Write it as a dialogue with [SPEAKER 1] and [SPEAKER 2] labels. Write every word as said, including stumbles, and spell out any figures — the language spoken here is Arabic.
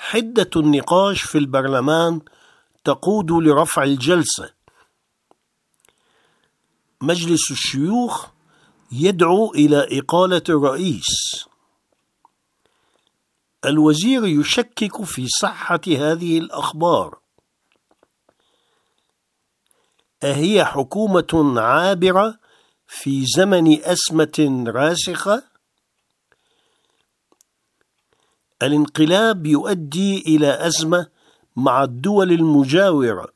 [SPEAKER 1] حدة النقاش في البرلمان تقود لرفع الجلسة. مجلس الشيوخ يدعو إلى إقالة الرئيس. الوزير يشكك في صحة هذه الأخبار. أهي حكومة عابرة في زمن أزمة راسخة؟ الانقلاب يؤدي إلى أزمة مع الدول المجاورة.